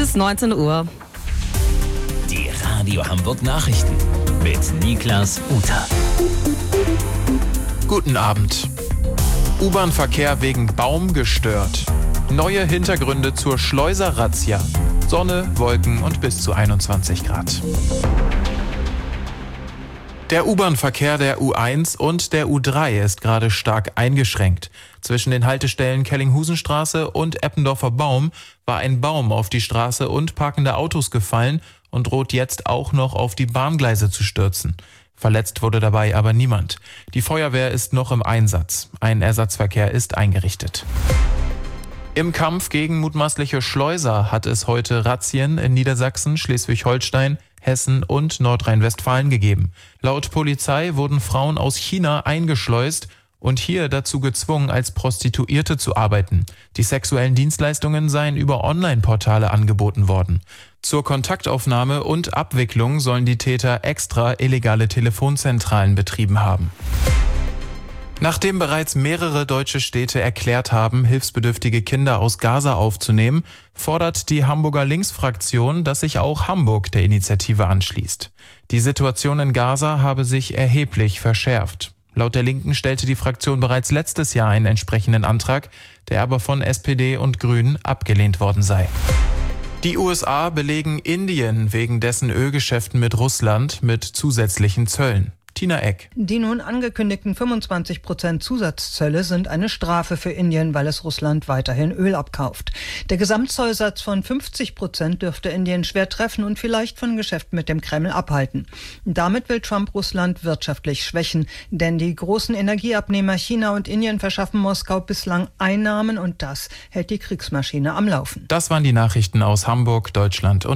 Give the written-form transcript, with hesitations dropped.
bis 19 Uhr. Die Radio Hamburg Nachrichten mit Niklas Uter. Guten Abend. U-Bahn-Verkehr wegen Baum gestört. Neue Hintergründe zur Schleuser-Razzia. Sonne, Wolken und bis zu 21 Grad. Der U-Bahn-Verkehr der U1 und der U3 ist gerade stark eingeschränkt. Zwischen den Haltestellen Kellinghusenstraße und Eppendorfer Baum war ein Baum auf die Straße und parkende Autos gefallen und droht jetzt auch noch auf die Bahngleise zu stürzen. Verletzt wurde dabei aber niemand. Die Feuerwehr ist noch im Einsatz. Ein Ersatzverkehr ist eingerichtet. Im Kampf gegen mutmaßliche Schleuser hat es heute Razzien in Niedersachsen, Schleswig-Holstein, Hessen und Nordrhein-Westfalen gegeben. Laut Polizei wurden Frauen aus China eingeschleust und hier dazu gezwungen, als Prostituierte zu arbeiten. Die sexuellen Dienstleistungen seien über Online-Portale angeboten worden. Zur Kontaktaufnahme und Abwicklung sollen die Täter extra illegale Telefonzentralen betrieben haben. Nachdem bereits mehrere deutsche Städte erklärt haben, hilfsbedürftige Kinder aus Gaza aufzunehmen, fordert die Hamburger Linksfraktion, dass sich auch Hamburg der Initiative anschließt. Die Situation in Gaza habe sich erheblich verschärft. Laut der Linken stellte die Fraktion bereits letztes Jahr einen entsprechenden Antrag, der aber von SPD und Grünen abgelehnt worden sei. Die USA belegen Indien wegen dessen Ölgeschäften mit Russland mit zusätzlichen Zöllen. Tina Eck. Die nun angekündigten 25% Zusatzzölle sind eine Strafe für Indien, weil es Russland weiterhin Öl abkauft. Der Gesamtzollsatz von 50% dürfte Indien schwer treffen und vielleicht von Geschäften mit dem Kreml abhalten. Damit will Trump Russland wirtschaftlich schwächen, denn die großen Energieabnehmer China und Indien verschaffen Moskau bislang Einnahmen und das hält die Kriegsmaschine am Laufen. Das waren die Nachrichten aus Hamburg, Deutschland und